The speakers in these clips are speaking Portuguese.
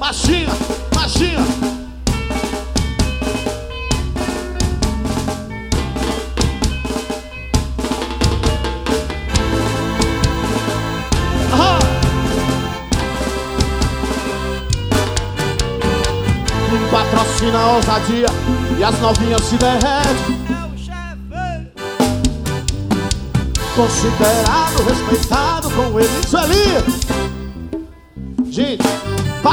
Baixinha, baixinha. Me patrocina a ousadia e as novinhas se derretem. Considerado, respeitado com ele. Isso ali. Gente, pá.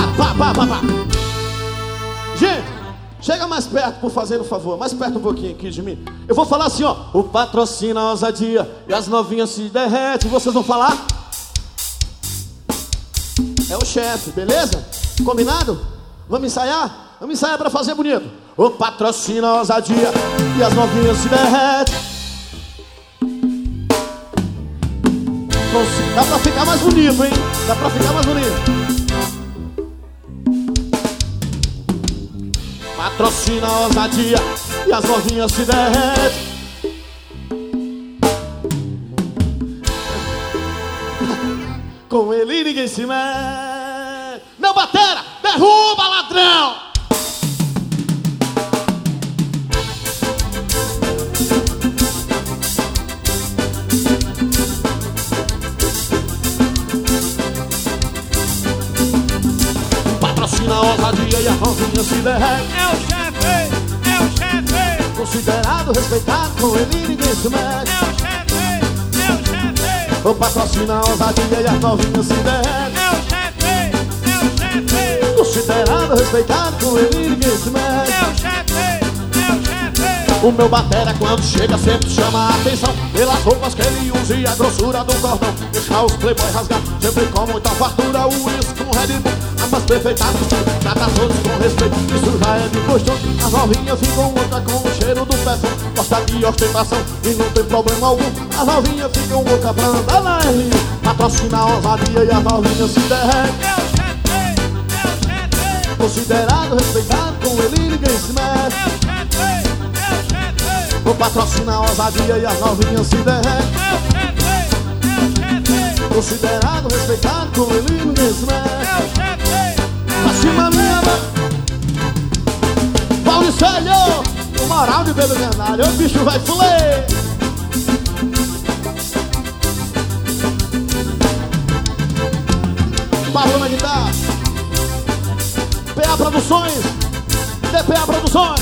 Gente, chega mais perto, por fazer um favor. Mais perto um pouquinho aqui de mim. Eu vou falar assim, ó. O patrocina a ousadia e as novinhas se derretem. Vocês vão falar? É o chefe, beleza? Combinado? Vamos ensaiar? Vamos ensaiar pra fazer bonito. O patrocina a ousadia e as novinhas se derretem. Dá pra ficar mais bonito, hein? Dá pra ficar mais bonito. Patrocina a ousadia e as novinhas se derretem. Com ele ninguém se mete. Meu batera, derruba ladrão! Patrocina a ousadia e a novinha se derrete. É o chefe, é o chefe. Considerado, respeitado, com ele ninguém se mete. É o chefe, é o chefe. O patrocina a ousadia e a novinha se derrete. É o chefe, é o chefe. Considerado, respeitado, com ele ninguém se mete. É o chefe, é o chefe. O meu batera quando chega sempre chama a atenção pelas roupas que ele usa e a grossura do cordão. Deixa os playboy rasgar, sempre com muita fartura. O uísque com Red Bull, ambas perfeitas, trata todos com respeito. Isso já é de costume. As novinhas ficam loucas com o cheiro do perfume. Gosta de ostentação e não tem problema algum. As novinhas ficam loucas pra andar na R. Patrocina a ousadia e as novinhas se derretem. É o chefe, é o chefe. Considerado, respeitado, com ele ninguém se mete. É o chefe, é o chefe. O patrocina a ousadia e as novinhas se derretem. É o chefe, é o chefe. Considerado, respeitado, com ele ninguém se mete. É o chefe. Acima minha mão Paulicélio, o moral de Pedro Gandalho. O bicho vai fuler. Pablo na guitarra. PA Produções, DPA Produções.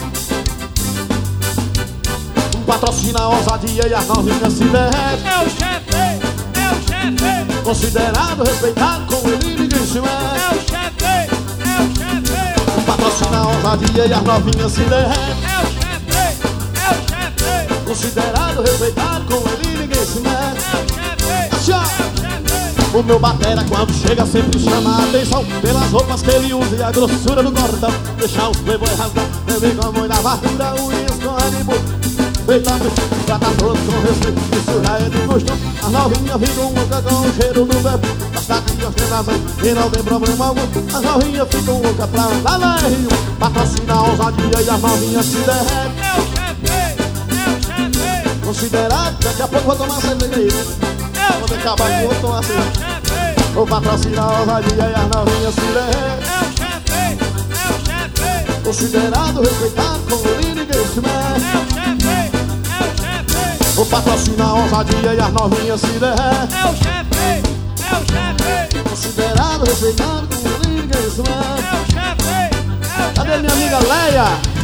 Patrocina a ousadia e as novinhas se derretem. É o chefe, é o chefe. Considerado, respeitado, com ele ninguém se É mete. o chefe, é o chefe. Patrocina a ousadia e as novinhas se derretem. É o chefe, é o chefe. Considerado, respeitado, com ele ninguém se mete. É o chefe, Assim, ó. é o chefe. O meu batera quando chega sempre chama a atenção pelas roupas que ele usa e a grossura do cordão. Deixar os playboy rasgar, beber com muita fartura, o uísque com Red Bull. Feitando, trata todos com respeito, isso já é de costume. As novinhas ficam loucas com o cheiro do bebê. Gosta de ostentação e não tem problema algum. As novinhas ficam loucas pra andar na R1. Patrocina a ousadia e as novinhas se derretem. É o chefe, é o chefe. Considerado, daqui a pouco vou tomar cerveja aí. Quando acabar aqui, vou tomar cerveja. O patrocina a ousadia e as novinhas se derretem. É o chefe, é o chefe. Considerado, respeitado, com ele ninguém se mete. É o chefe, é o chefe. O patrocina a ousadia e as novinhas se derretem. É o chefe, é o chefe. Considerado, respeitado, com ele ninguém se mete. É o chefe, é o chefe. Cadê minha amiga Leia?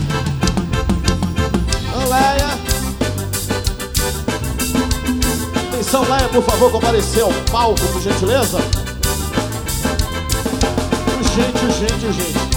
Ô Leia. Atenção Leia, por favor, comparecer ao palco, por gentileza. Urgente.